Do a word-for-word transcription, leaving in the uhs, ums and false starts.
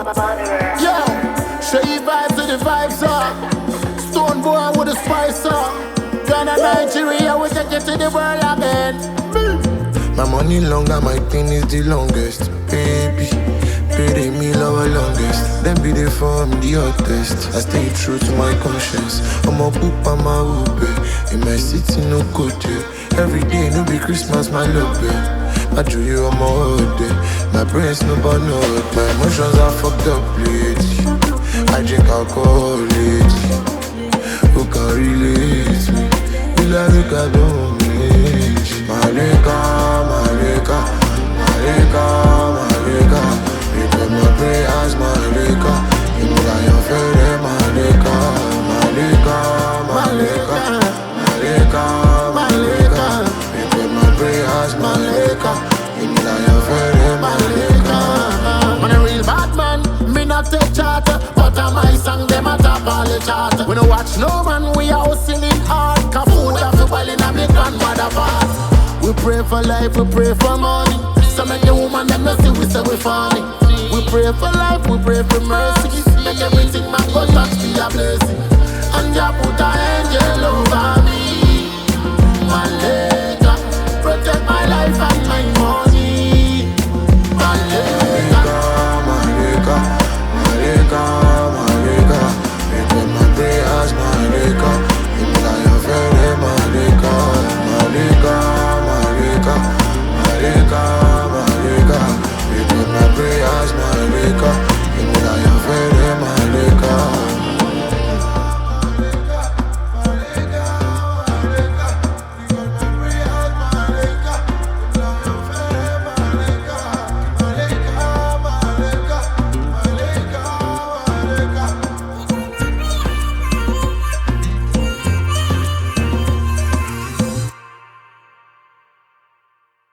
Yo, show you vibes to the vibes up. Stone boy with a spice up. Ghana, Nigeria, we take it to the world again. My money longer, my thing is the longest. Baby, pay me lower longest. Then be the form, the hottest. I stay true to my conscience. I'm a poop, I'm a whoop. In my city, no good there. Every day, no be Christmas, my love. I drew you on my hood. My brain's no but no. My emotions are fucked up lately. I drink alcohol lately. Who can relate me? You like look at don't Malika, Malika, Malika, Malika. Repeat my prayers, Malika. You know that you're feeling Malika, Malika, Malika, Malika, Malika. Repeat my prayers, Malika. You know that you're feeling Malika. Man a real bad man, me not take charter, but a my song them a top all the chart. We no watch no man, we a hustling hard. Cause food have to boil in a me grandmother pot. We pray for life, we pray for money. So make the woman them not see we say we funny. We pray for life, we pray for mercy. Make everything man go touch be a blessing. And ya put a